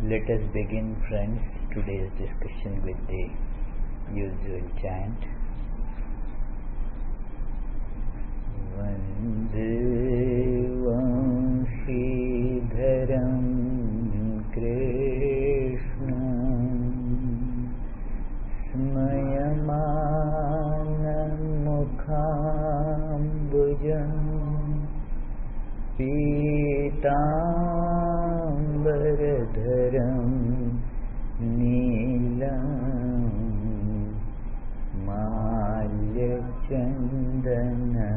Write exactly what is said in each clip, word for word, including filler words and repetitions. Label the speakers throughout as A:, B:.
A: Let us begin, friends, today's discussion with the usual chant. Vande Vanshidharam Krishnam Smayamanam Mukhambujam Pitambaradharam Neelam Malyachandana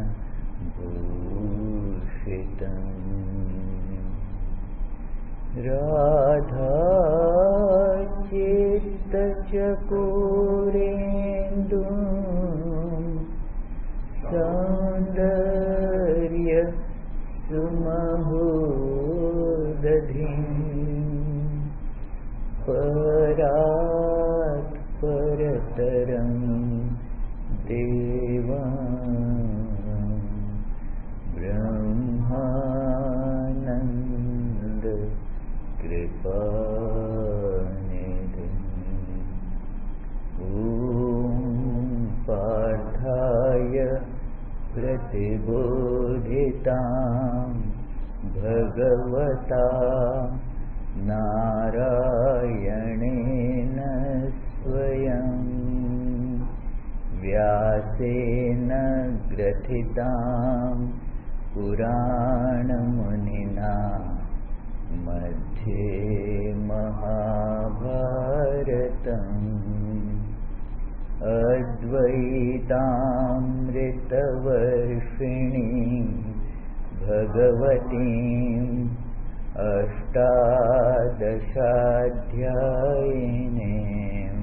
A: Bhushitam Radha Chitta Chakurendum Saundarya Sumahudadhim Parat Parataram Devam Brahmananda Kripanidhim Om Parthaya Pratibodhitam Bhagavata Narayanena Swayam Vyasena Grathitam Puranamunina Madhye Mahabharatam Advaitaamritavarshini Bhagavatim Ashtadashadhyayinim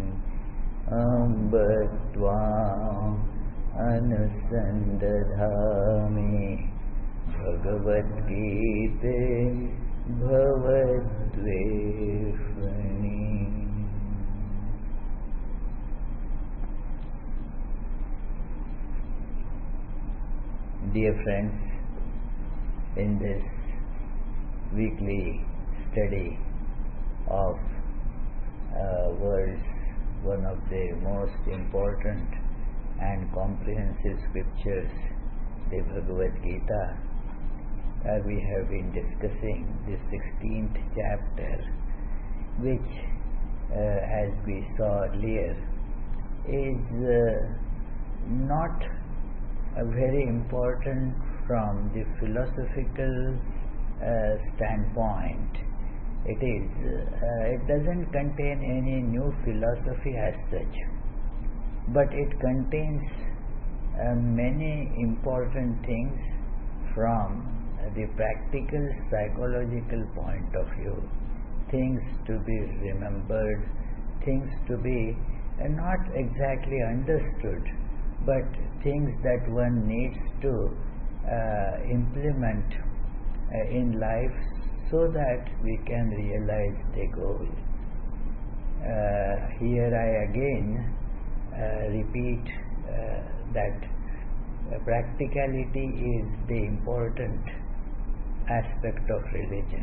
A: Amba Tvam Anusandadhami Bhagavad Gita Bhavadveshvani. Dear friends, in this weekly study of uh, world's one of the most important and comprehensive scriptures, the Bhagavad Gita, uh, we have been discussing the sixteenth chapter, which, uh, as we saw earlier, is uh, not uh, very important from the philosophical uh, standpoint. It is, uh, it doesn't contain any new philosophy as such, but it contains uh, many important things from uh, the practical psychological point of view, things to be remembered, things to be uh, not exactly understood, but things that one needs to uh, implement uh, in life so that we can realize the goal. Uh, here I again uh, repeat uh, that uh, practicality is the important aspect of religion,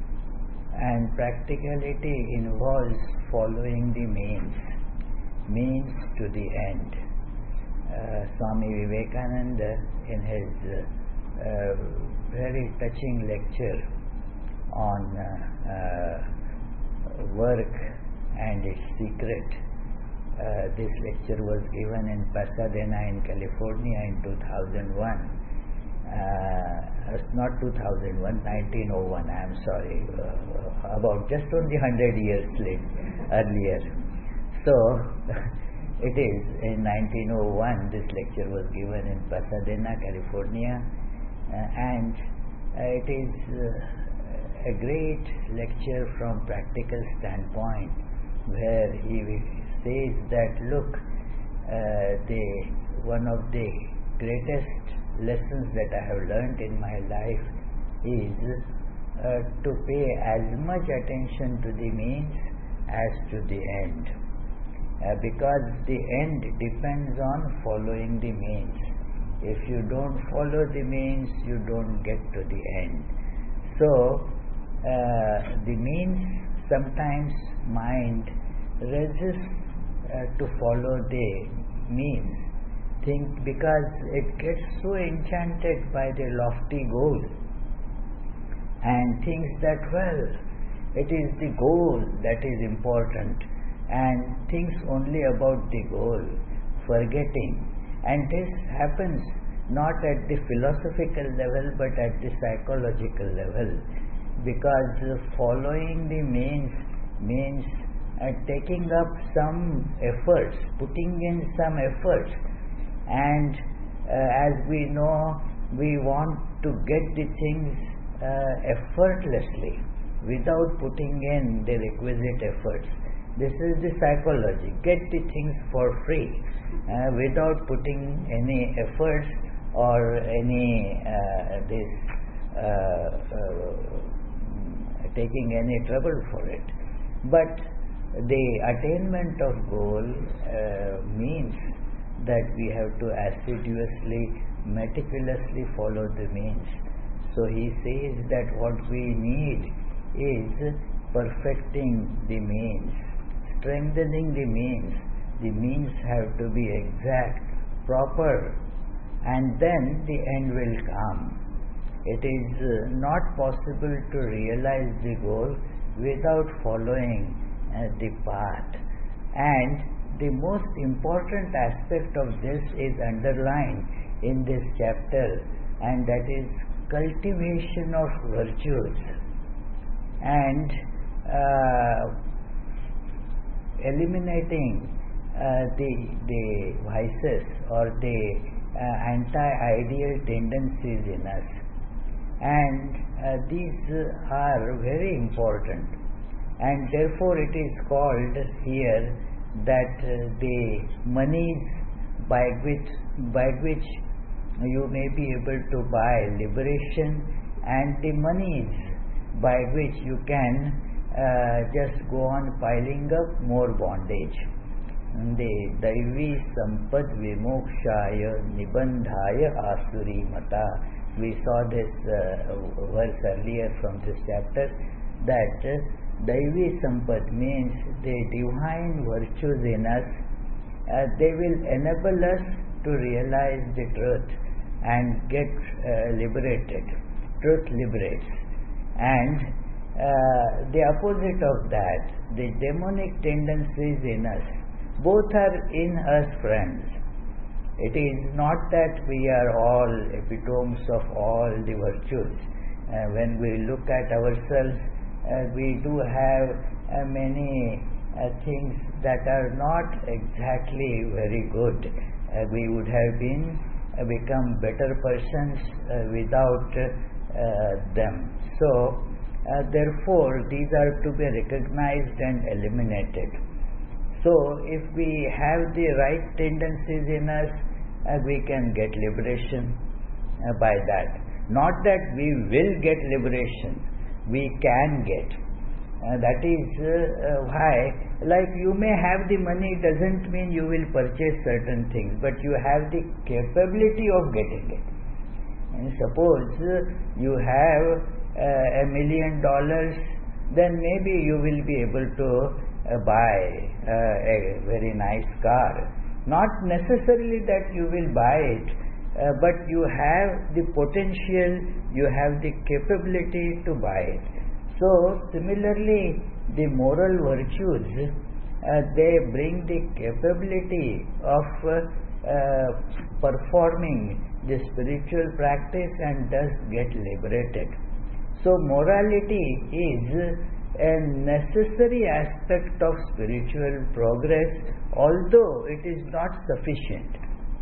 A: and practicality involves following the means, means to the end. Uh, Swami Vivekananda, in his uh, uh, very touching lecture on uh, uh, work and its secret, uh, this lecture was given in Pasadena in California in two thousand one. Uh, not two thousand one, nineteen oh one, I am sorry, uh, about just only one hundred years late, earlier. So, it is in nineteen oh one this lecture was given in Pasadena, California, uh, and uh, it is uh, a great lecture from practical standpoint, where he says that look, uh, the one of the greatest lessons that I have learned in my life is uh, to pay as much attention to the means as to the end, uh, because the end depends on following the means. If you don't follow the means, you don't get to the end. So uh, the means sometimes mind resists uh, to follow the means, think because it gets so enchanted by the lofty goal and thinks that, well, it is the goal that is important, and thinks only about the goal, forgetting. And this happens not at the philosophical level but at the psychological level, because following the means means uh, taking up some efforts, putting in some efforts, and uh, as we know, we want to get the things uh, effortlessly without putting in the requisite efforts. This is the psychology. Get the things for free uh, without putting any efforts or any uh, this uh, uh, taking any trouble for it. But the attainment of goal uh, means that we have to assiduously, meticulously follow the means. So he says that what we need is perfecting the means, strengthening the means. The means have to be exact, proper, and then the end will come. It is uh, not possible to realize the goal without following uh, the path. And the most important aspect of this is underlined in this chapter, and that is cultivation of virtues and uh, eliminating uh, the the vices or the uh, anti-ideal tendencies in us. And uh, these are very important, and therefore it is called here that uh, the monies by which by which you may be able to buy liberation, and the monies by which you can uh, just go on piling up more bondage. The Daivi Sampad Vimokshaya Nibandhaya Asuri Mata. We saw this uh, verse earlier from this chapter, that uh, Daivi Sampad means the divine virtues in us. Uh, they will enable us to realize the truth and get uh, liberated. Truth liberates. And uh, the opposite of that, the demonic tendencies in us, both are in us, friends. It is not that we are all epitomes of all the virtues. Uh, when we look at ourselves, uh, we do have uh, many uh, things that are not exactly very good. Uh, we would have been uh, become better persons uh, without uh, them. So, uh, therefore, these are to be recognized and eliminated. So, if we have the right tendencies in us, uh, we can get liberation uh, by that. Not that we will get liberation, we can get. Uh, that is uh, uh, why, like you may have the money doesn't mean you will purchase certain things, but you have the capability of getting it. And suppose uh, you have uh, a million dollars, then maybe you will be able to uh, buy uh, a very nice car. Not necessarily that you will buy it, uh, but you have the potential, you have the capability to buy it. So, similarly, the moral virtues, uh, they bring the capability of uh, uh, performing the spiritual practice and thus get liberated. So, morality is a necessary aspect of spiritual progress, although it is not sufficient.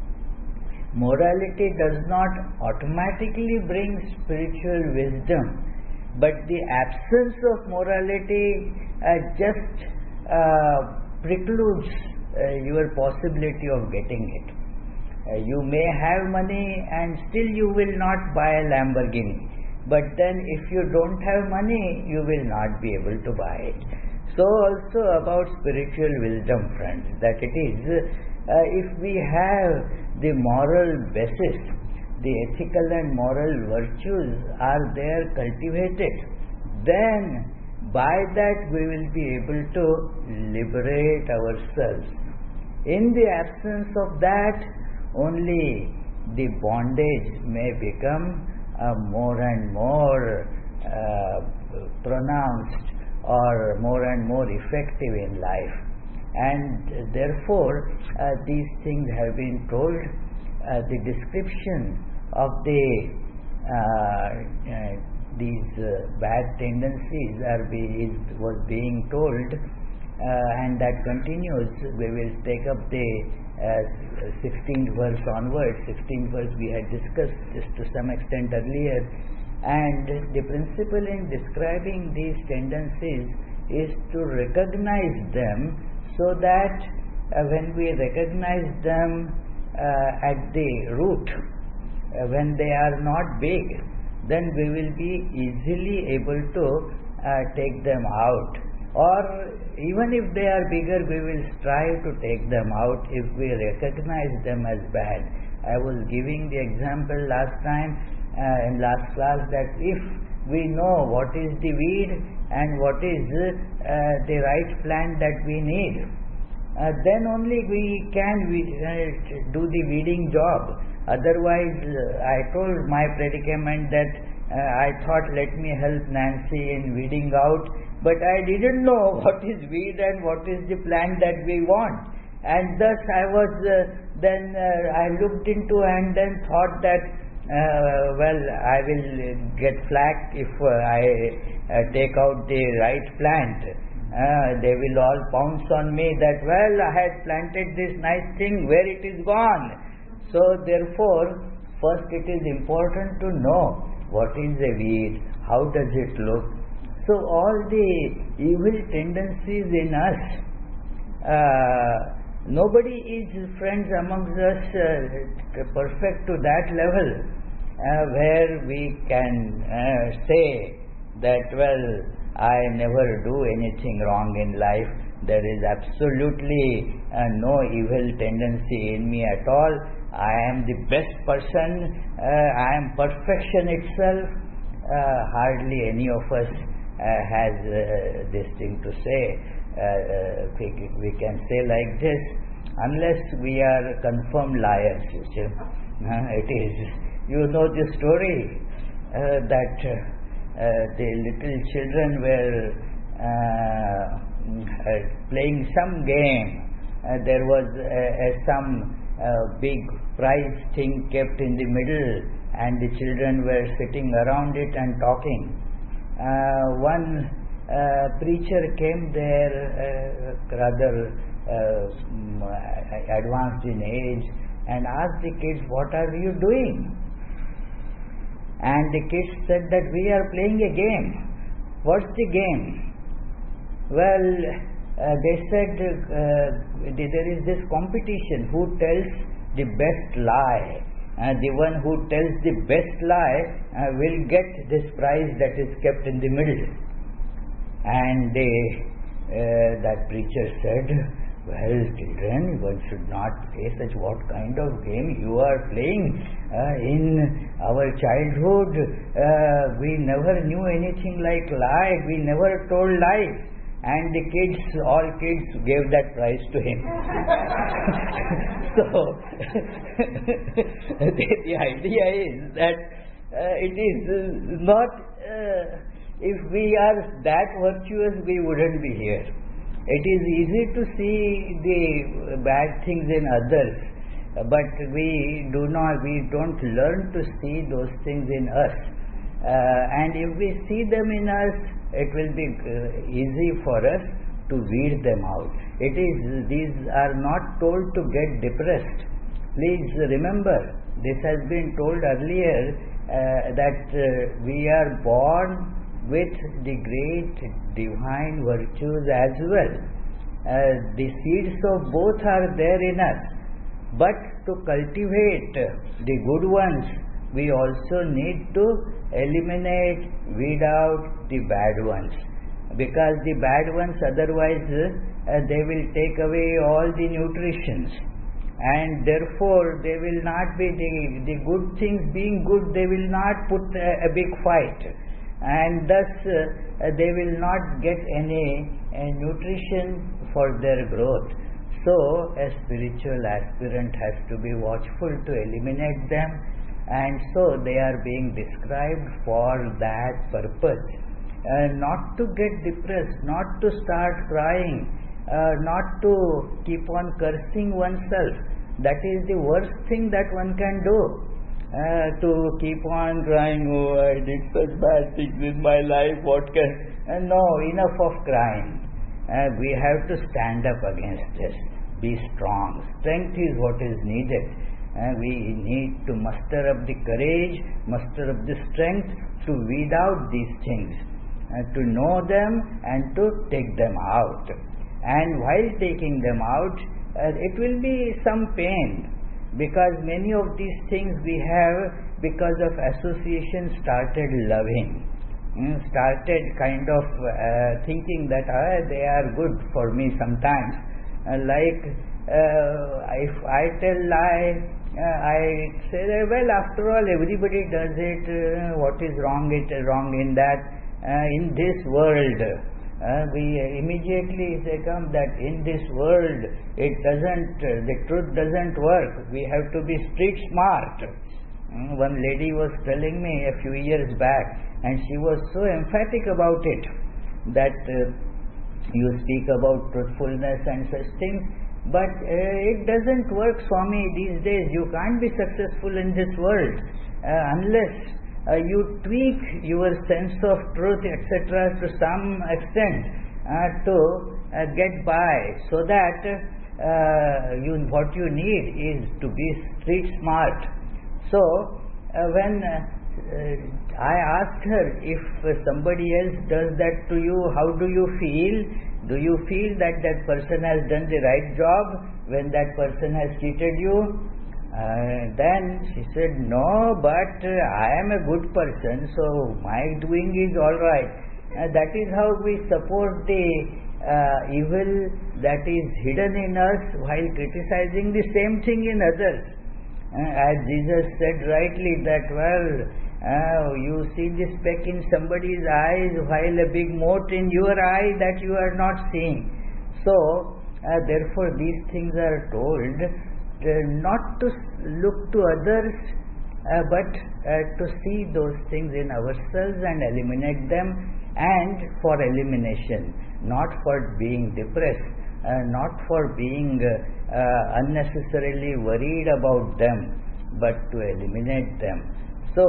A: Morality does not automatically bring spiritual wisdom, but the absence of morality uh, just uh, precludes uh, your possibility of getting it. Uh, you may have money and still you will not buy a Lamborghini. But then if you don't have money, you will not be able to buy it. So also about spiritual wisdom, friends, that it is, uh, if we have the moral basis, the ethical and moral virtues are there cultivated, then by that we will be able to liberate ourselves. In the absence of that, only the bondage may become uh, more and more uh, pronounced or more and more effective in life. And therefore, uh, these things have been told. Uh, the description of the uh, uh, these uh, bad tendencies are be, is, was being told, uh, and that continues. We will take up the uh, sixteenth verse onwards. sixteenth verse we had discussed this to some extent earlier, and the principle in describing these tendencies is to recognize them, so that uh, when we recognize them uh, at the root, uh, when they are not big, then we will be easily able to uh, take them out. Or even if they are bigger, we will strive to take them out if we recognize them as bad. I was giving the example last time uh, in last class that if we know what is the weed and what is uh, the right plant that we need, uh, then only we can we, uh, do the weeding job. Otherwise, uh, I told my predicament that uh, I thought, let me help Nancy in weeding out, but I didn't know what is weed and what is the plant that we want. And thus I was, uh, then uh, I looked into and then thought that, uh, well, I will get flack if uh, I uh, take out the right plant. Uh, they will all pounce on me that, well, I had planted this nice thing, where it is gone. So therefore, first it is important to know what is a weed, how does it look. So all the evil tendencies in us, uh, nobody is, friends, amongst us uh, perfect to that level uh, where we can uh, say that, well, I never do anything wrong in life. There is absolutely uh, no evil tendency in me at all. I am the best person. Uh, I am perfection itself. Uh, hardly any of us uh, has uh, this thing to say. Uh, uh, we, we can say like this, unless we are confirmed liars. Uh, it is. You know the story uh, that uh, the little children were uh, uh, playing some game. Uh, there was uh, uh, some uh, big prize thing kept in the middle, and the children were sitting around it and talking. Uh, one uh, preacher came there, uh, rather uh, advanced in age, and asked the kids, what are you doing? And the kids said that we are playing a game. What's the game? Well, uh, they said uh, there is this competition, who tells the best lie. Uh, the one who tells the best lie uh, will get this prize that is kept in the middle. And they, uh, that preacher said, well, children, one should not play such what kind of game you are playing. Uh, in our childhood, uh, we never knew anything like lie. We never told lies. And the kids, all kids gave that prize to him. So, the, the idea is that uh, it is not, uh, if we are that virtuous, we wouldn't be here. It is easy to see the bad things in others, but we do not, we don't learn to see those things in us. Uh, and if we see them in us, it will be uh, easy for us to weed them out. It is, these are not told to get depressed. Please remember, this has been told earlier uh, that uh, we are born with the great divine virtues as well. Uh, the seeds of both are there in us. But to cultivate the good ones, we also need to eliminate, weed out the bad ones. Because the bad ones, otherwise uh, they will take away all the nutritions. And therefore they will not be, the, the good things being good, they will not put a, a big fight. and thus uh, they will not get any uh, nutrition for their growth. So a spiritual aspirant has to be watchful to eliminate them, and so they are being described for that purpose. Uh, not to get depressed, not to start crying, uh, not to keep on cursing oneself. That is the worst thing that one can do. Uh, to keep on crying, oh, I did such bad things in my life, what can... Uh, no, enough of crying. Uh, we have to stand up against this. Be strong. Strength is what is needed. Uh, we need to muster up the courage, muster up the strength to weed out these things, uh, to know them and to take them out. And while taking them out, uh, it will be some pain, because many of these things we have, because of association, started loving, mm, started kind of uh, thinking that uh, they are good for me sometimes. Uh, like uh, if I tell lie, uh, I say that, well, after all, everybody does it. Uh, what is wrong? It wrong in that. Uh, in this world, uh, we immediately say, come that in this world it doesn't. Uh, the truth doesn't work. We have to be street smart. Mm, one lady was telling me a few years back, and she was so emphatic about it that. Uh, You speak about truthfulness and such things, but uh, it doesn't work, Swami, these days. You can't be successful in this world uh, unless uh, you tweak your sense of truth, et cetera, to some extent uh, to uh, get by, so that uh, you, what you need is to be street smart. So, uh, when uh, Uh, I asked her, if uh, somebody else does that to you, how do you feel? Do you feel that that person has done the right job when that person has cheated you? Uh, then she said, no, but uh, I am a good person, so my doing is all right. Uh, that is how we support the uh, evil that is hidden in us while criticizing the same thing in others. Uh, as Jesus said rightly that, well, uh, you see the speck in somebody's eyes while a big mote in your eye that you are not seeing. So, uh, therefore these things are told uh, not to look to others, uh, but uh, to see those things in ourselves and eliminate them, and for elimination, not for being depressed. Uh, not for being uh, uh, unnecessarily worried about them, but to eliminate them. So,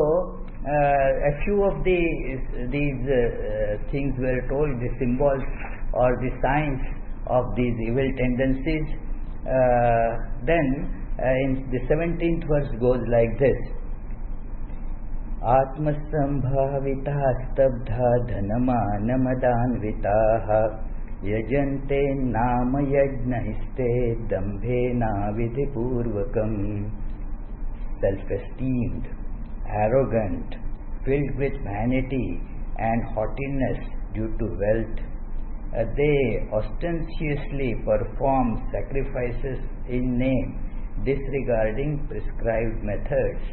A: uh, a few of the, these uh, things were told, the symbols or the signs of these evil tendencies. Uh, then, uh, in the seventeenth verse goes like this: Atmasambhavita stabdha dhanamanamadhanvitaha यजन्ते नाम यज्ञस्ते दम्भेना विधिपूर्वकम्. Self-esteemed, arrogant, filled with vanity and haughtiness due to wealth, uh, they ostentatiously perform sacrifices in name, disregarding prescribed methods.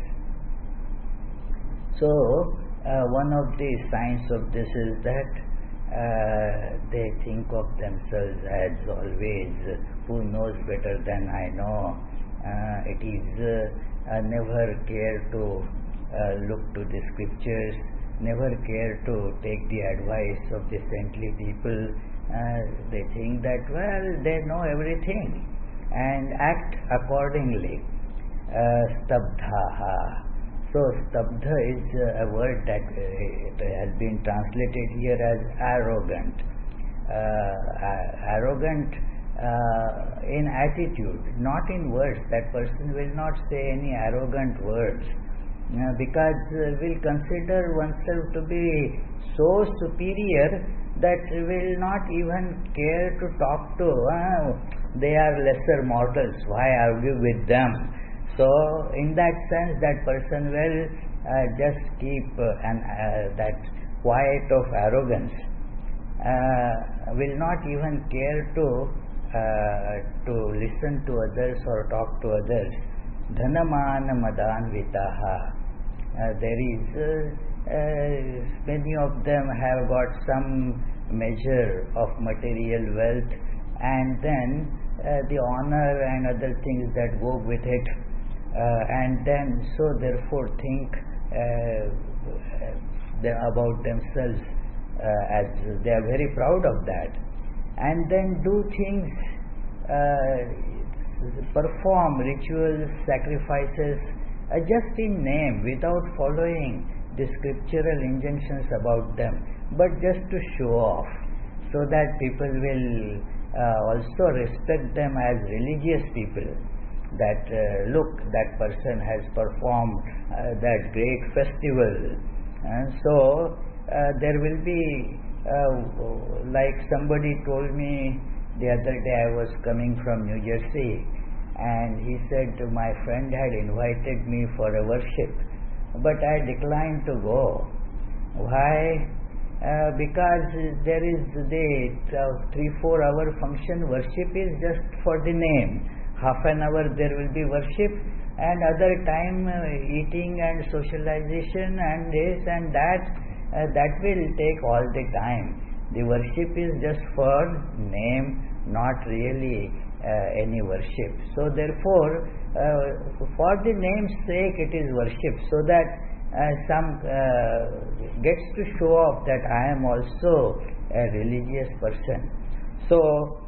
A: So, uh, one of the signs of this is that Uh, they think of themselves as always, uh, who knows better than I know. Uh, it is uh, uh, never care to uh, look to the scriptures, never care to take the advice of the saintly people. Uh, they think that, well, they know everything and act accordingly. Uh, stabdhaha. So, stabdha is uh, a word that uh, it has been translated here as arrogant. Uh, arrogant uh, in attitude, not in words. That person will not say any arrogant words, uh, because uh, will consider oneself to be so superior that will not even care to talk to. Uh, they are lesser mortals. Why argue with them? So, in that sense, that person will uh, just keep uh, an, uh, that quiet of arrogance, uh, will not even care to uh, to listen to others or talk to others. Dhanamana madanvitaha. there is uh, uh, many of them have got some measure of material wealth, and then uh, the honor and other things that go with it, uh, and then so therefore think uh, they, about themselves uh, as they are very proud of that, and then do things, uh, perform rituals, sacrifices, uh, just in name, without following the scriptural injunctions about them, but just to show off, so that people will uh, also respect them as religious people, that uh, look, that person has performed uh, that great festival, and so uh, there will be uh, like somebody told me the other day. I was coming from New Jersey, and he said my friend had invited me for a worship, but I declined to go. Why? Uh, because there is the uh, three four hour function. Worship is just for the name. Half an hour there will be worship, and other time uh, eating and socialization and this and that, uh, that will take all the time. The worship is just for name, not really uh, any worship. So therefore, uh, for the name's sake it is worship, so that Uh, some uh, gets to show off that I am also a religious person. So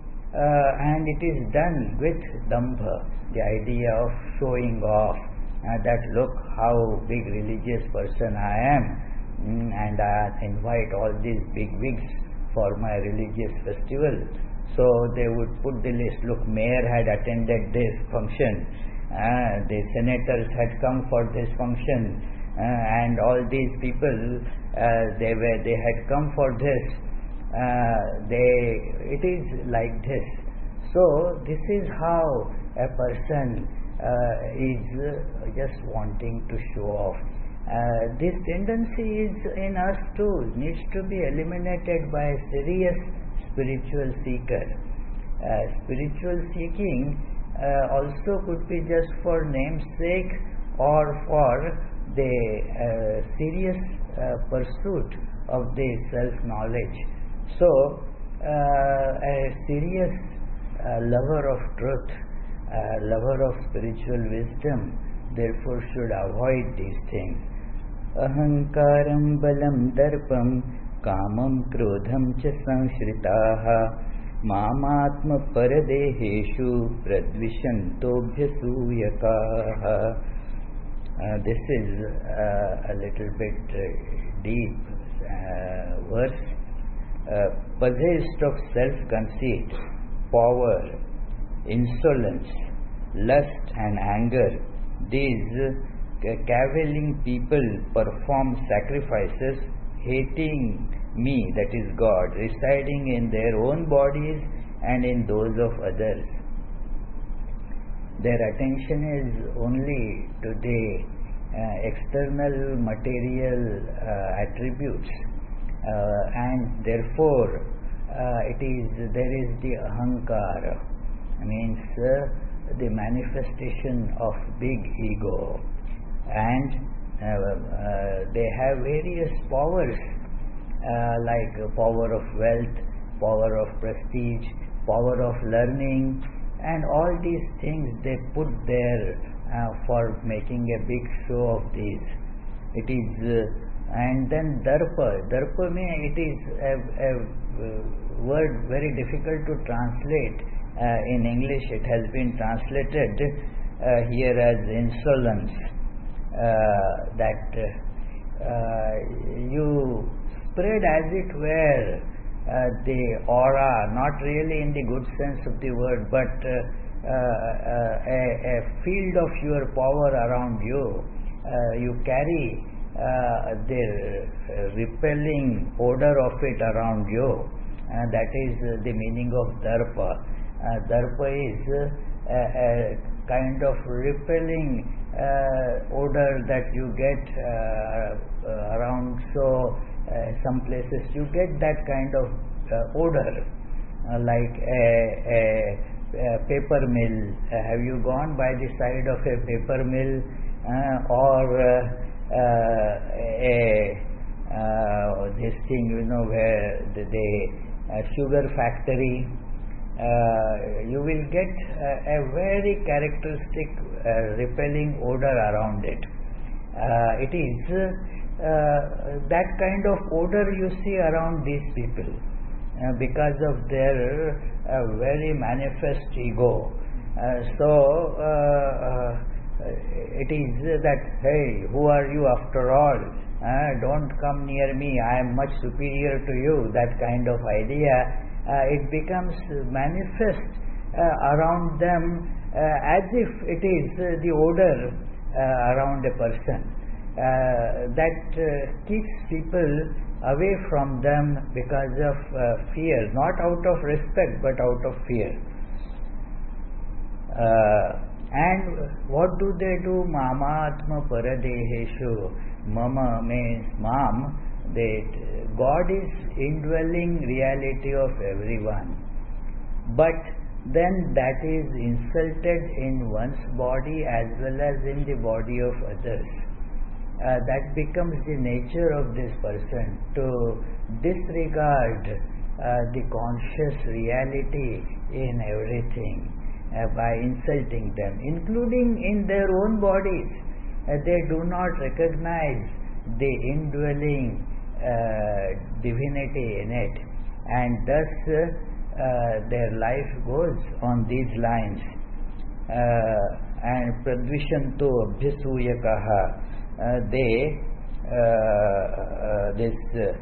A: uh, and it is done with dambha, the idea of showing off, uh, that look how big religious person I am, mm, and I invite all these big wigs for my religious festival. So they would put the list, look, mayor had attended this function, uh, the senators had come for this function, Uh, and all these people, uh, they were they had come for this. Uh, they it is like this. So this is how a person uh, is uh, just wanting to show off. Uh, this tendency is in us too, needs to be eliminated by a serious spiritual seeker. Uh, spiritual seeking uh, also could be just for namesake or for the uh, serious uh, pursuit of the self-knowledge. So uh, a serious uh, lover of truth, uh, lover of spiritual wisdom, therefore should avoid these things. Ahankaram balam darpam kamam krodham cha sanshritaha mamatma paradeheshu pradvishantobhyasuyakaha. Uh, this is uh, a little bit uh, deep uh, verse. Uh, possessed of self-conceit, power, insolence, lust and anger, these uh, cavilling people perform sacrifices, hating me, that is God, residing in their own bodies and in those of others. Their attention is only to the uh, external material uh, attributes, uh, and therefore uh, it is there is the ahankara, means uh, the manifestation of big ego, and uh, uh, they have various powers, uh, like power of wealth, power of prestige, power of learning, and all these things they put there uh, for making a big show of these. It is uh, and then darpa. Darpa means it is a, a word very difficult to translate. Uh, in English it has been translated uh, here as insolence. Uh, that uh, you spread as it were Uh, the aura, not really in the good sense of the word, but uh, uh, a, a field of your power around you. Uh, you carry uh, the repelling odor of it around you. Uh, that is uh, the meaning of darpa. Uh, darpa is uh, a, a kind of repelling uh, odor that you get uh, uh, around. So Uh, some places you get that kind of uh, odor, uh, like a, a, a paper mill. Uh, have you gone by the side of a paper mill uh, or uh, uh, a uh, this thing, you know, where the, the uh, sugar factory, uh, you will get uh, a very characteristic uh, repelling odor around it. Uh, it is uh, that kind of odor you see around these people uh, because of their uh, very manifest ego. Uh, so uh, uh, it is that, hey, who are you after all? Uh, don't come near me, I am much superior to you. That kind of idea, uh, it becomes manifest uh, around them uh, as if it is uh, the odor uh, around a person uh, that uh, keeps people away from them because of uh, fear, not out of respect but out of fear. Uh, and what do they do? Mamatma paradeheshu. Mama means mam, that God is indwelling reality of everyone. But then that is insulted in one's body as well as in the body of others. Uh, that becomes the nature of this person, to disregard uh, the conscious reality in everything uh, by insulting them, including in their own bodies. Uh, they do not recognize the indwelling uh, divinity in it, and thus uh, uh, their life goes on these lines. Uh, and pradvishanto abhyasuyakaha, uh, they uh, uh, this uh,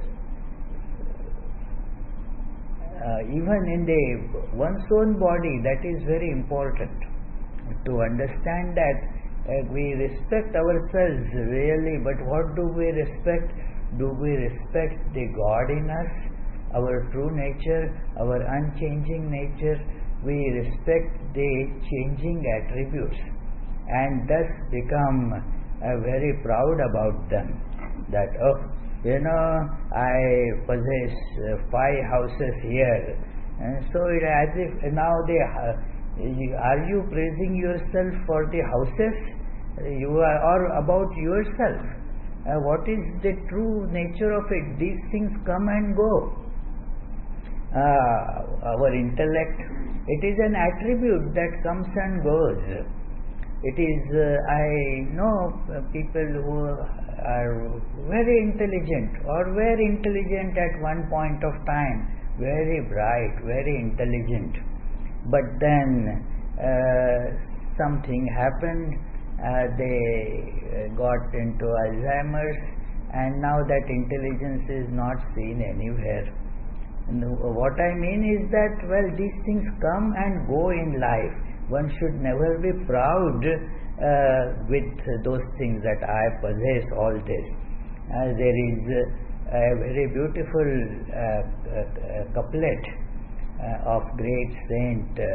A: uh, even in the one's own body, that is very important to understand that uh, we respect ourselves really, but what do we respect? Do we respect the God in us, our true nature, our unchanging nature? We respect the changing attributes and thus become uh, very proud about them, that, oh, you know, I possess uh, five houses here, and so it as if now they uh, are you praising yourself for the houses? You are, or about yourself? Uh, what is the true nature of it? These things come and go. Uh, our intellect, it is an attribute that comes and goes. It is, uh, I know people who are very intelligent or very intelligent at one point of time, very bright, very intelligent, but then uh, something happened. Uh, they got into Alzheimer's, and now that intelligence is not seen anywhere. What I mean is that, well, these things come and go in life. One should never be proud uh, with those things that I possess all this. Uh, there is uh, a very beautiful uh, uh, couplet uh, of great saint uh,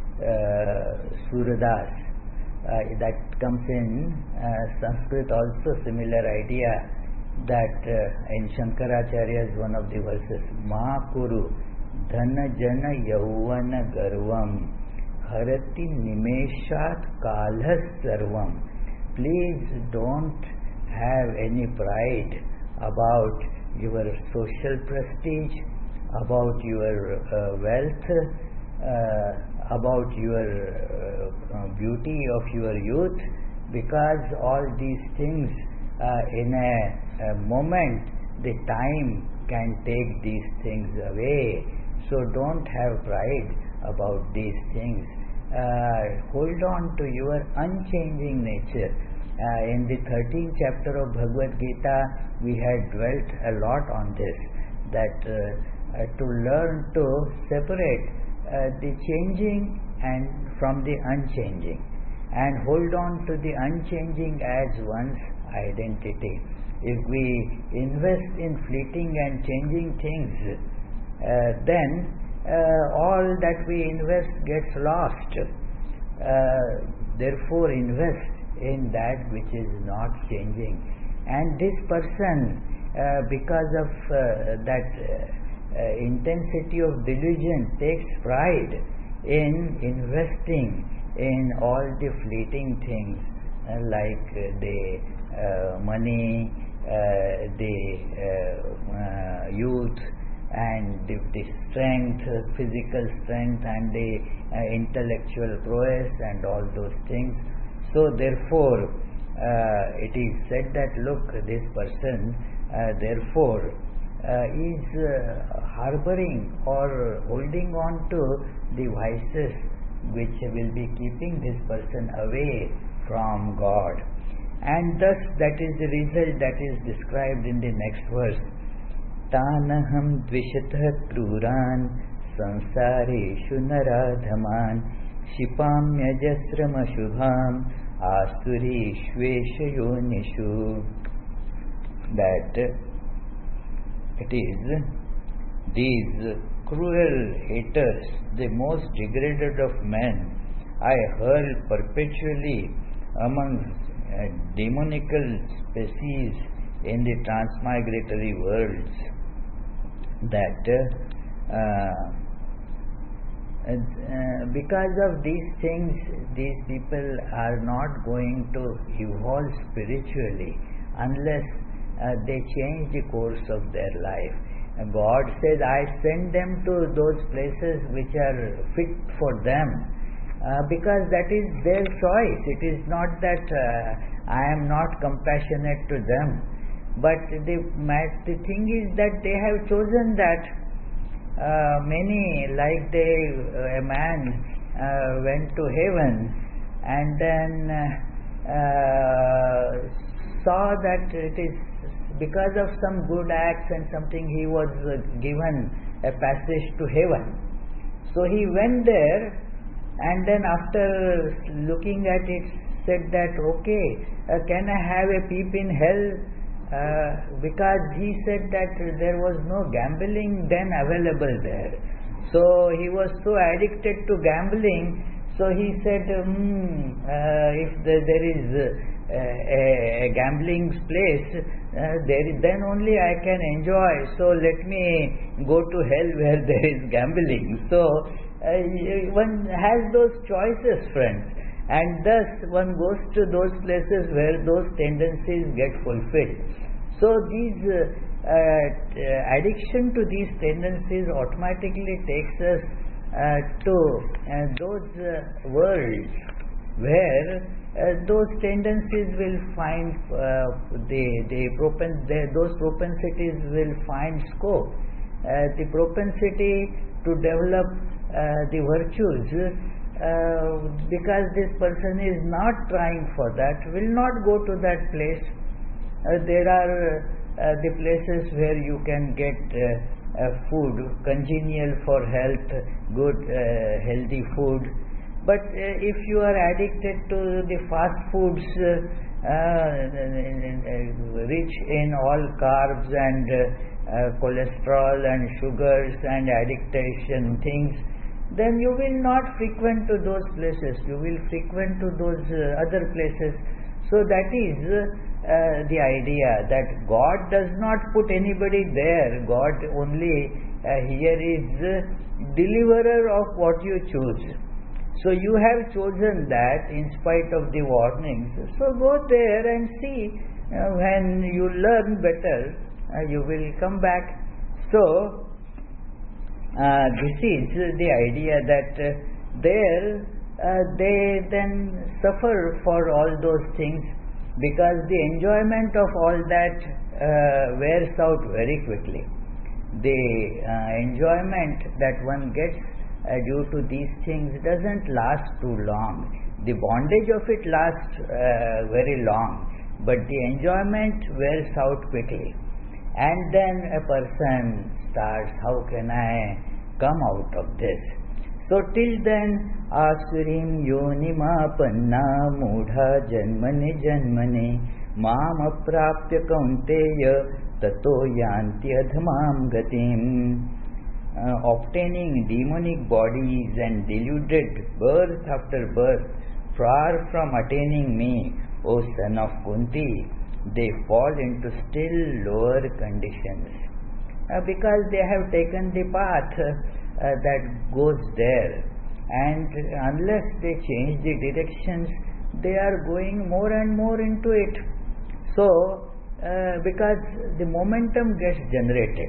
A: uh, Surdas. Uh, that comes in uh, Sanskrit also, similar idea, that uh, in Shankaracharya's one of the verses, Ma kuru dhana jana yauvana garvam harati nimeshat kalhas sarvam. Please don't have any pride about your social prestige, about your uh, wealth, uh, about your uh, beauty of your youth, because all these things uh, in a, a moment, the time can take these things away. So don't have pride about these things. Uh, hold on to your unchanging nature. Uh, in the thirteenth chapter of Bhagavad Gita, we had dwelt a lot on this, that uh, uh, to learn to separate Uh, the changing and from the unchanging, and hold on to the unchanging as one's identity. If we invest in fleeting and changing things, uh, then uh, all that we invest gets lost. Uh, therefore, invest in that which is not changing. And this person, uh, because of uh, that uh, Uh, intensity of delusion, takes pride in investing in all the fleeting things uh, like uh, the uh, money, uh, the uh, uh, youth, and the, the strength, physical strength, and the uh, intellectual prowess, and all those things. So therefore, uh, it is said that, look, this person, uh, therefore, uh, is uh, harboring or holding on to the vices which will be keeping this person away from God. And thus, that is the result that is described in the next verse. Tanaham dvishatah kruran samsareshu naradhaman shipamya jasrama shubham asurishvesha yonishu. That it is these cruel haters, the most degraded of men, I hurl perpetually among uh, demonical species in the transmigratory worlds. That uh, uh, because of these things, these people are not going to evolve spiritually unless uh, they change the course of their life. God says, I send them to those places which are fit for them, uh, because that is their choice. It is not that uh, I am not compassionate to them, but the, the thing is that they have chosen that. Uh, many, like they, uh, a man uh, went to heaven and then uh, uh, saw that it is because of some good acts and something he was uh, given a passage to heaven. So he went there, and then after looking at it said that, okay, uh, can I have a peep in hell? Uh, because he said that there was no gambling then available there. So he was so addicted to gambling, so he said, hmm, uh, if the, there is uh, a, a gambling place, uh, there is, then only I can enjoy. So let me go to hell where there is gambling. So uh, one has those choices, friends, and thus one goes to those places where those tendencies get fulfilled. So these uh, uh, addiction to these tendencies automatically takes us uh, to uh, those uh, worlds where uh, those tendencies will find uh, the the propen the, those propensities will find scope. Uh, the propensity to develop uh, the virtues, uh, because this person is not trying for that, will not go to that place. Uh, there are uh, the places where you can get uh, uh, food congenial for health, good uh, healthy food. But uh, if you are addicted to the fast foods uh, uh, rich in all carbs and uh, uh, cholesterol and sugars and addiction things, then you will not frequent to those places. You will frequent to those uh, other places. So that is uh, the idea, that God does not put anybody there. God only uh, here is uh, deliverer of what you choose. So you have chosen that in spite of the warnings. So go there and see. Uh, when you learn better, uh, you will come back. So uh, this is the idea that uh, there uh, they then suffer for all those things, because the enjoyment of all that uh, wears out very quickly. The uh, enjoyment that one gets Uh, due to these things doesn't last too long. The bondage of it lasts uh, very long, but the enjoyment wears out quickly. And then a person starts, how can I come out of this? So till then, asurim yonima panna mudha janmani janmani mam aprapya kaunteya tato yanti adhamam gatim. Uh, obtaining demonic bodies and deluded birth after birth, far from attaining me, O son of Kunti, they fall into still lower conditions, uh, because they have taken the path uh, uh, that goes there, and unless they change the directions, they are going more and more into it. So, uh, because the momentum gets generated.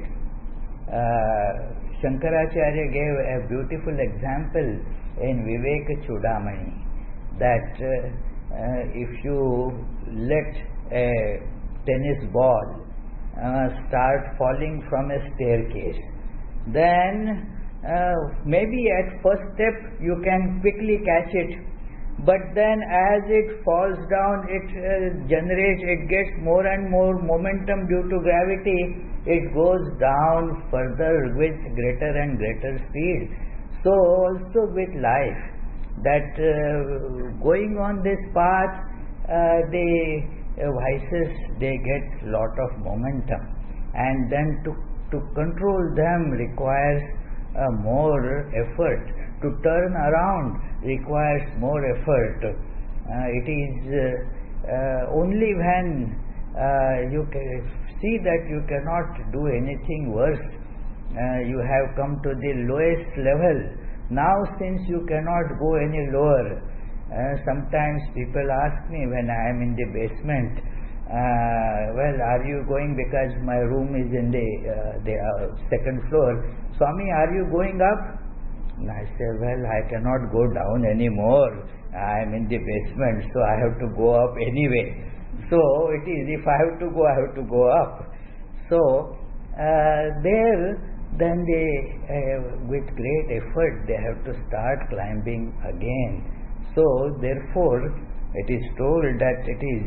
A: Uh, Shankaracharya gave a beautiful example in Vivek Chudamani that uh, uh, if you let a tennis ball uh, start falling from a staircase, then uh, maybe at first step you can quickly catch it, but then as it falls down, it uh, generates, it gets more and more momentum due to gravity. It goes down further with greater and greater speed. So also with life, that uh, going on this path, uh, the uh, vices, they get lot of momentum, and then to, to control them requires uh, more effort. To turn around requires more effort. Uh, it is uh, uh, only when uh, you can see that you cannot do anything worse, uh, you have come to the lowest level. Now since you cannot go any lower, uh, sometimes people ask me when I am in the basement, uh, well, are you going, because my room is in the, uh, the uh, second floor, Swami, are you going up? And I say, well, I cannot go down anymore, I am in the basement, so I have to go up anyway. So it is, if I have to go, I have to go up. So uh, there, then they, uh, with great effort, they have to start climbing again. So therefore, it is told that it is,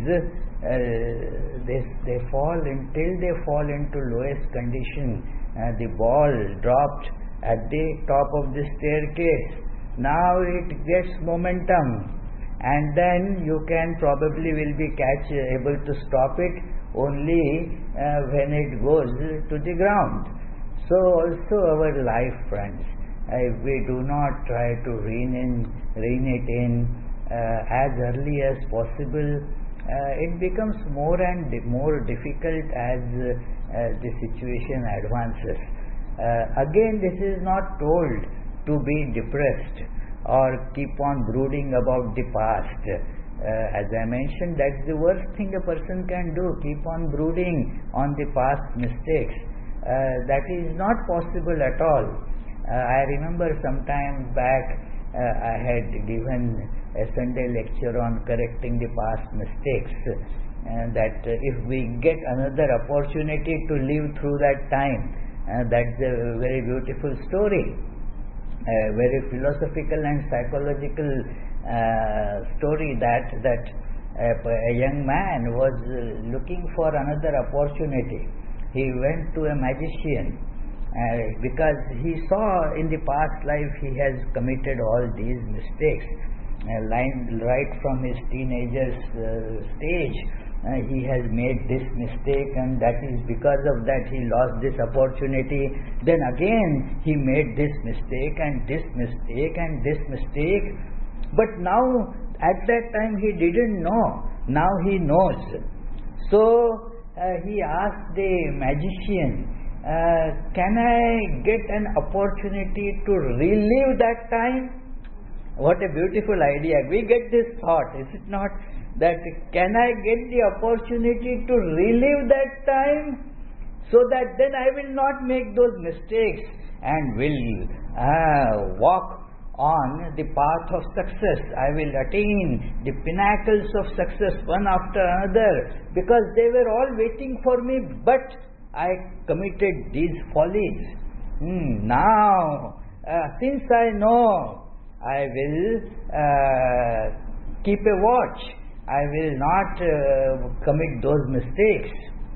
A: uh, they, they fall until they fall into lowest condition. Uh, the ball dropped at the top of the staircase. Now it gets momentum, and then you can probably will be catch able to stop it only uh, when it goes to the ground. So also our life, friends, uh, if we do not try to rein in, rein it in uh, as early as possible, uh, it becomes more and more difficult as uh, uh, the situation advances. Uh, again, this is not told to be depressed or keep on brooding about the past. Uh, as I mentioned, that's the worst thing a person can do, keep on brooding on the past mistakes. Uh, that is not possible at all. Uh, I remember some time back uh, I had given a Sunday lecture on correcting the past mistakes, and that uh, if we get another opportunity to live through that time, uh, that's a very beautiful story. A very philosophical and psychological uh, story that that a, a young man was uh, looking for another opportunity. He went to a magician uh, because he saw in the past life he has committed all these mistakes. Uh, line, right from his teenager's uh, stage, uh, he has made this mistake, and that is because of that he lost this opportunity. Then again he made this mistake and this mistake and this mistake. But now at that time he didn't know. Now he knows. So uh, he asked the magician, uh, can I get an opportunity to relive that time? What a beautiful idea. We get this thought, is it not? That can I get the opportunity to relive that time, so that then I will not make those mistakes and will uh, walk on the path of success. I will attain the pinnacles of success one after another, because they were all waiting for me, but I committed these follies. Hmm, now, uh, since I know, I will uh, keep a watch. I will not uh, commit those mistakes.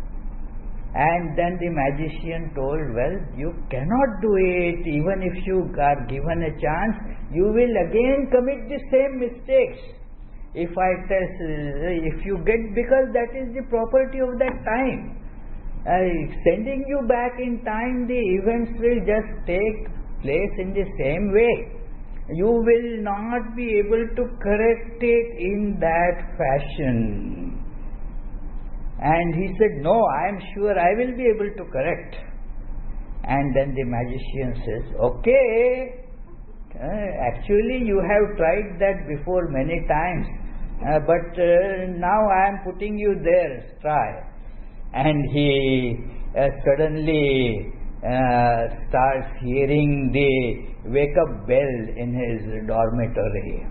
A: And then the magician told, well, you cannot do it. Even if you are given a chance, you will again commit the same mistakes. If I test, uh, if you get, because that is the property of that time. Uh, sending you back in time, the events will just take place in the same way. You will not be able to correct it in that fashion. And he said, no, I am sure I will be able to correct. And then the magician says, okay, uh, actually you have tried that before many times. uh, but uh, now I am putting you there, try. And he uh, suddenly uh, starts hearing the wake-up bell in his dormitory.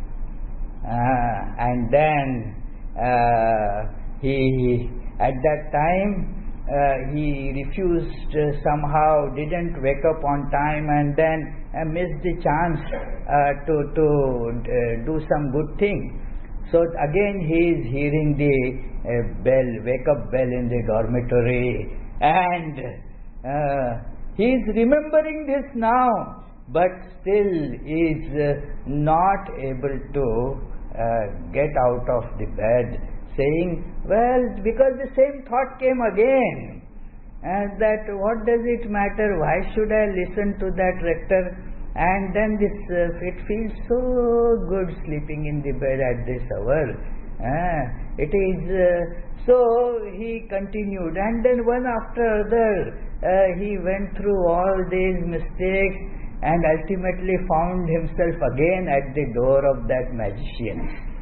A: Uh, and then uh, he, at that time, uh, he refused, uh, somehow didn't wake up on time, and then uh, missed the chance uh, to, to uh, do some good thing. So again he is hearing the uh, bell, wake-up bell in the dormitory, and uh, he is remembering this now, but still is uh, not able to uh, get out of the bed, saying, well, because the same thought came again, and that what does it matter, why should I listen to that rector? And then this, uh, it feels so good sleeping in the bed at this hour. Uh, it is, uh, so he continued, and then one after other, uh, he went through all these mistakes and ultimately found himself again at the door of that magician.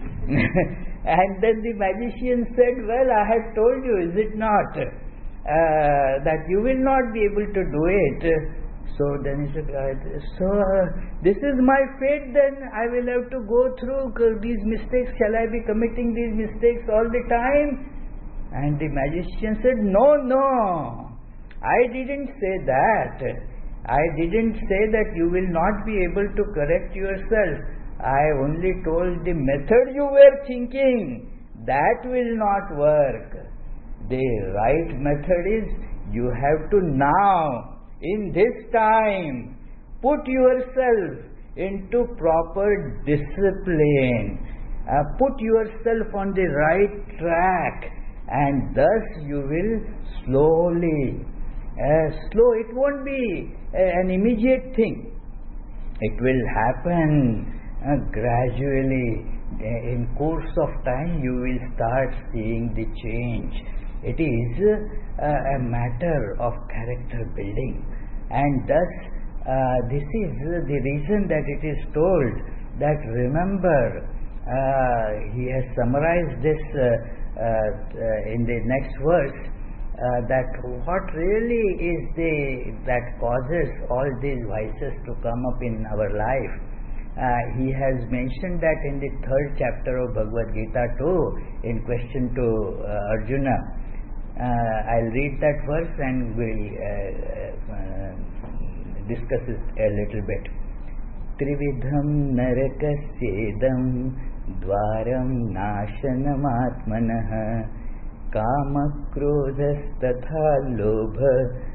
A: And then the magician said, well, I have told you, is it not, uh, that you will not be able to do it. So then he said, so uh, this is my fate, then I will have to go through these mistakes. Shall I be committing these mistakes all the time? And the magician said, no, no, I didn't say that. I didn't say that you will not be able to correct yourself. I only told the method you were thinking, that will not work. The right method is, you have to now, in this time, put yourself into proper discipline, uh, put yourself on the right track, and thus you will slowly, uh, slow, it won't be uh, an immediate thing. It will happen uh, gradually. In course of time, you will start seeing the change. It is uh, a matter of character building, and thus uh, this is the reason that it is told that, remember, uh, he has summarized this uh, uh, in the next verse, uh, that what really is the that causes all these vices to come up in our life. Uh, he has mentioned that in the third chapter of Bhagavad Gita too, in question to uh, Arjuna. Uh, I'll read that verse and we'll uh, uh, discuss it a little bit. Trividham narakasjedam dvaram nashanam atmanah kama krodhas tatha lobha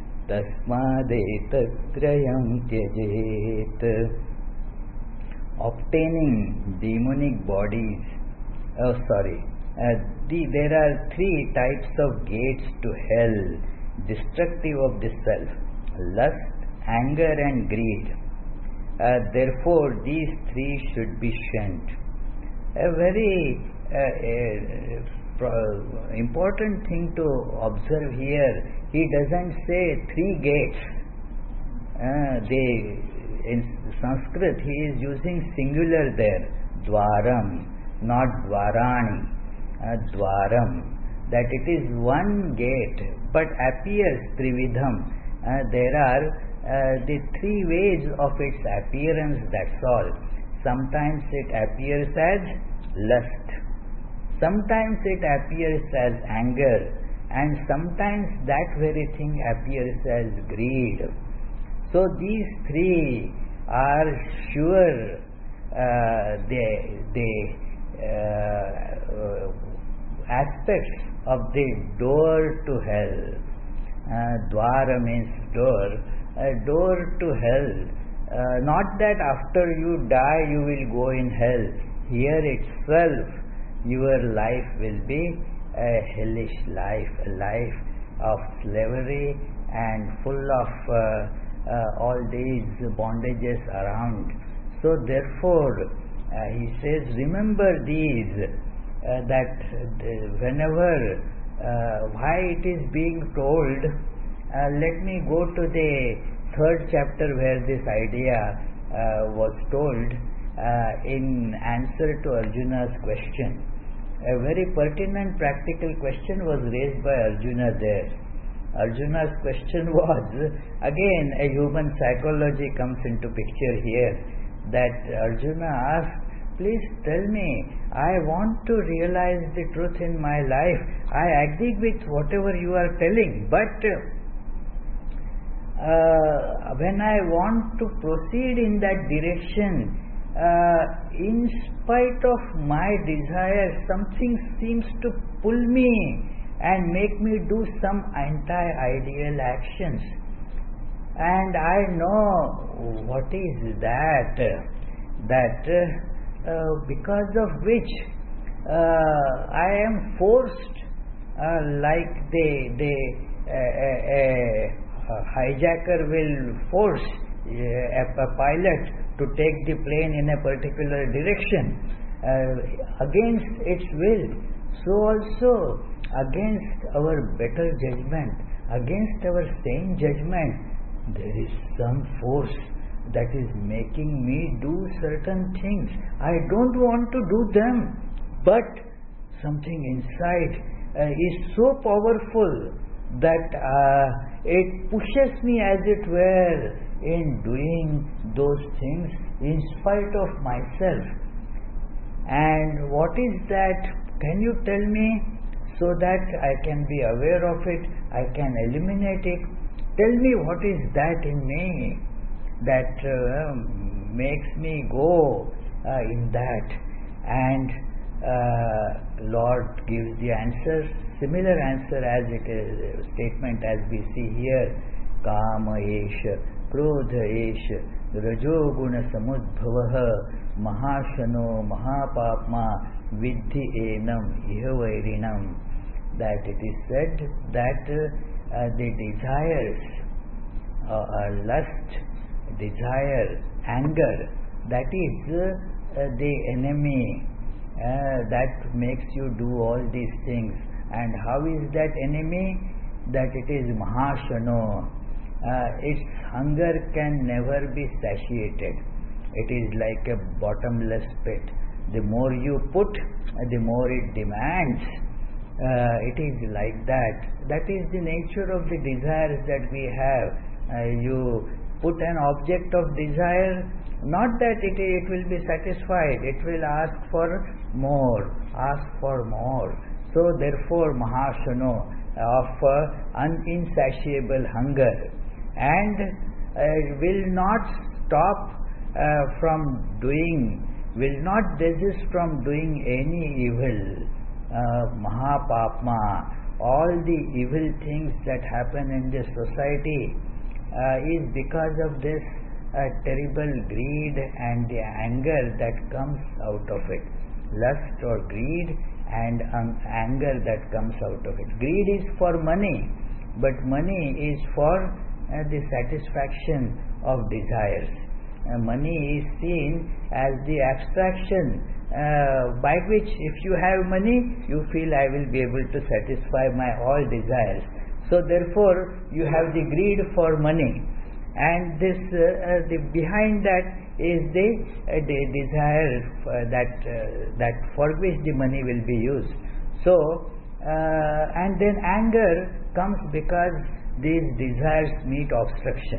A: tasmadetattrayam tyajet. Obtaining demonic bodies, oh sorry, Uh, the, there are three types of gates to hell, destructive of the self: lust, anger and greed. Uh, therefore these three should be shunned. A very uh, uh, pro- important thing to observe here, he doesn't say three gates. Uh, they, in Sanskrit he is using singular there, dwaram, not dvarani. Uh, dwaram, that it is one gate, but appears trividham. Uh, there are uh, the three ways of its appearance, that's all. Sometimes it appears as lust, sometimes it appears as anger, and sometimes that very thing appears as greed. So these three are sure uh, they, they uh, uh, aspects of the door to hell. Uh, Dwara means door, a door to hell. Uh, not that after you die you will go in hell. Here itself your life will be a hellish life, a life of slavery and full of uh, uh, all these bondages around. So therefore uh, he says, remember these. Uh, that uh, whenever, uh, why it is being told, uh, let me go to the third chapter where this idea uh, was told uh, in answer to Arjuna's question. a very pertinent practical question was raised by Arjuna there. Arjuna's question was, again a human psychology comes into picture here, that Arjuna asked, please tell me, I want to realize the truth in my life. I agree with whatever you are telling, but uh, when I want to proceed in that direction, uh, in spite of my desire, something seems to pull me and make me do some anti-ideal actions. And I know what is that, that uh, uh, because of which uh, I am forced, uh, like the, the uh, uh, uh, hijacker will force uh, a, a pilot to take the plane in a particular direction uh, against its will. So also against our better judgment, against our sane judgment, there is some force that is making me do certain things. I don't want to do them, but something inside uh, is so powerful that uh, it pushes me, as it were, in doing those things in spite of myself. And what is that? Can you tell me, so that I can be aware of it, I can eliminate it? Tell me what is that in me that uh, makes me go uh, in that. And uh, Lord gives the answer, similar answer as it is, statement as we see here, Kama esha, Krodha esha, Rajoguna samudbhavaha, Mahashano Mahapapma, Vidhi enam ihavairinam. That it is said that uh, the desires, uh, uh, lust, desire, anger, that is uh, uh, the enemy uh, that makes you do all these things. And how is that enemy? That it is Mahashano. Uh, its hunger can never be satiated. It is like a bottomless pit. The more you put, the more it demands. Uh, it is like that. That is the nature of the desires that we have. Uh, you put an object of desire, not that it, it will be satisfied, it will ask for more, ask for more. So therefore Mahashano, of uh, uninsatiable hunger, and uh, will not stop uh, from doing, will not desist from doing any evil. Uh, Mahapapma, all the evil things that happen in this society uh, is because of this uh, terrible greed and the anger that comes out of it. Lust or greed and um, anger that comes out of it. Greed is for money, but money is for uh, the satisfaction of desires. Uh, money is seen as the abstraction uh, by which, if you have money, you feel I will be able to satisfy my all desires. So therefore you have the greed for money, and this uh, uh, the behind that is the, uh, the desire uh, that uh, that for which the money will be used. So uh, and then anger comes because these desires meet obstruction.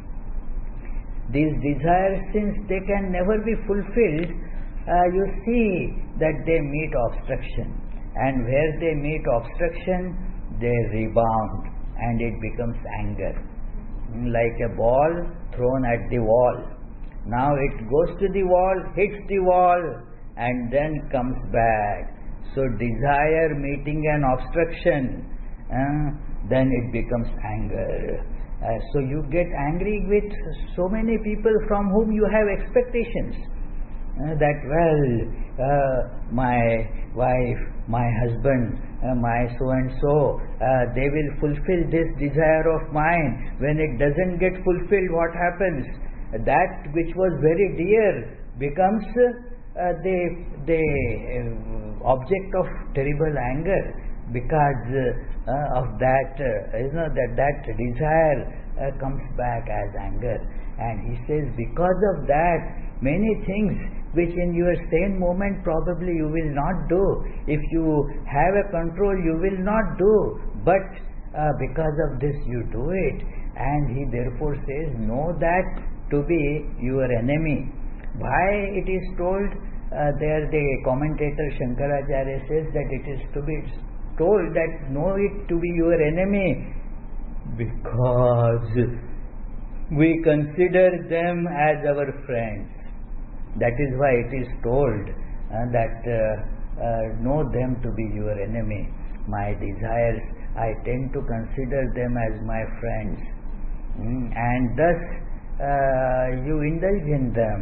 A: These desires, since they can never be fulfilled, uh, you see that they meet obstruction, and where they meet obstruction, they rebound and it becomes anger, like a ball thrown at the wall. Now it goes to the wall, hits the wall, and then comes back. So desire meeting an obstruction, uh, then it becomes anger. Uh, so you get angry with so many people from whom you have expectations. Uh, that well, uh, my wife, my husband, uh, my so-and-so, uh, they will fulfill this desire of mine. When it doesn't get fulfilled, what happens? That which was very dear becomes uh, the, the uh, object of terrible anger, because uh, of that, uh, you know, that, that desire uh, comes back as anger. And he says, because of that, many things which in your sane moment probably you will not do. If you have a control, you will not do. But uh, because of this you do it. And he therefore says, know that to be your enemy. Why it is told, uh, there the commentator Shankaracharya says that it is to be told that know it to be your enemy, because we consider them as our friends. That is why it is told uh, that uh, uh, know them to be your enemy. My desires, I tend to consider them as my friends. Mm, and thus uh, you indulge in them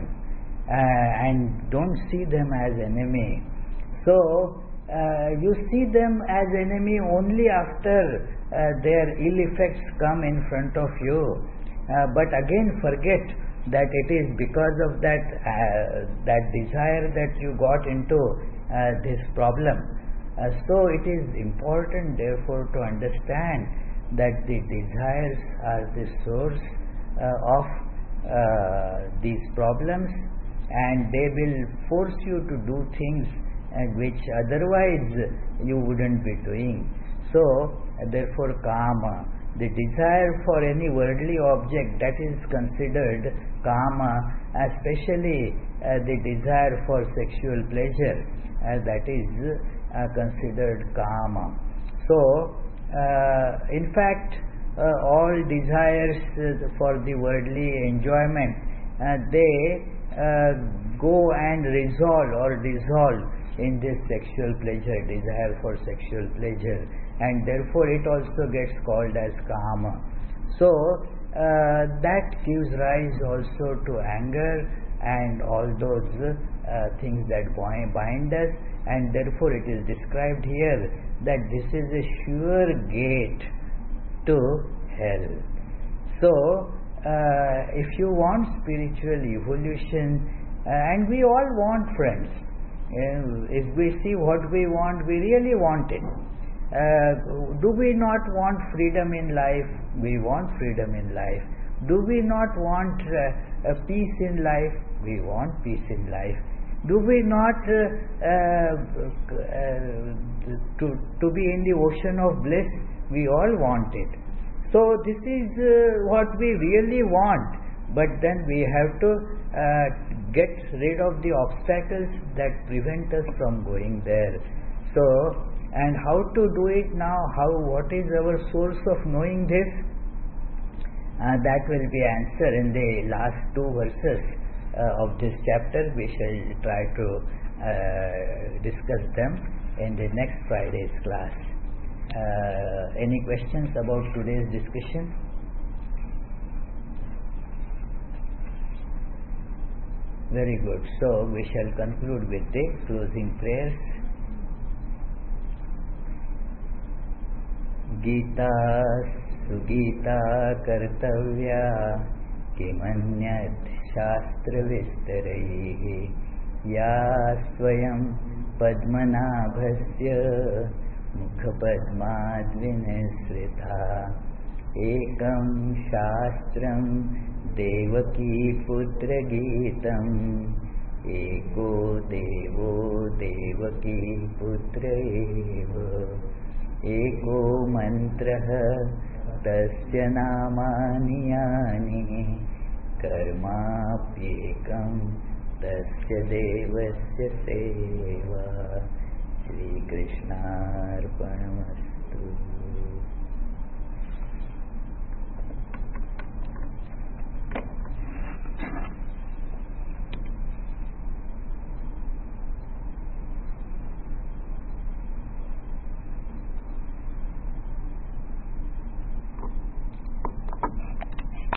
A: uh, and don't see them as enemy. So uh, you see them as enemy only after uh, their ill effects come in front of you. Uh, but again forget that it is because of that uh, that desire that you got into uh, this problem. Uh, so it is important therefore to understand that the desires are the source uh, of uh, these problems, and they will force you to do things uh, which otherwise you wouldn't be doing. So uh, therefore kama, the desire for any worldly object, that is considered kama, especially uh, the desire for sexual pleasure, uh, that is uh, considered kama. So Uh, in fact, uh, all desires uh, for the worldly enjoyment, uh, they uh, go and resolve or dissolve in this sexual pleasure, desire for sexual pleasure, and therefore it also gets called as kama. So uh, that gives rise also to anger and all those uh, things that bind us, and therefore it is described here that this is a sure gate to hell. So uh, if you want spiritual evolution, uh, and we all want, friends, uh, if we see what we want, we really want it. Uh, do we not want freedom in life? We want freedom in life. Do we not want uh, a peace in life? We want peace in life. Do we not uh, uh, uh, to, to be in the ocean of bliss? We all want it. So this is uh, what we really want, but then we have to uh, get rid of the obstacles that prevent us from going there. So, and how to do it now? How? What is our source of knowing this? Uh, that will be answered in the last two verses Uh, of this chapter. We shall try to uh, discuss them in the next Friday's class. Uh, any questions about today's discussion? Very good. So we shall conclude with the closing prayers. Gita sugita kartavya किमन्यत् शास्त्रविस्तरैः या स्वयं पद्मनाभस्य मुखपद्माद्विनिसृता एकं शास्त्रं देवकीपुत्रगीतम् एको देवो देवकीपुत्र एव एको मन्त्रः तस्य नामानि यानि कर्माप्येकं तस्य देवस्य सेवा. श्रीकृष्णार्पणमस्तु.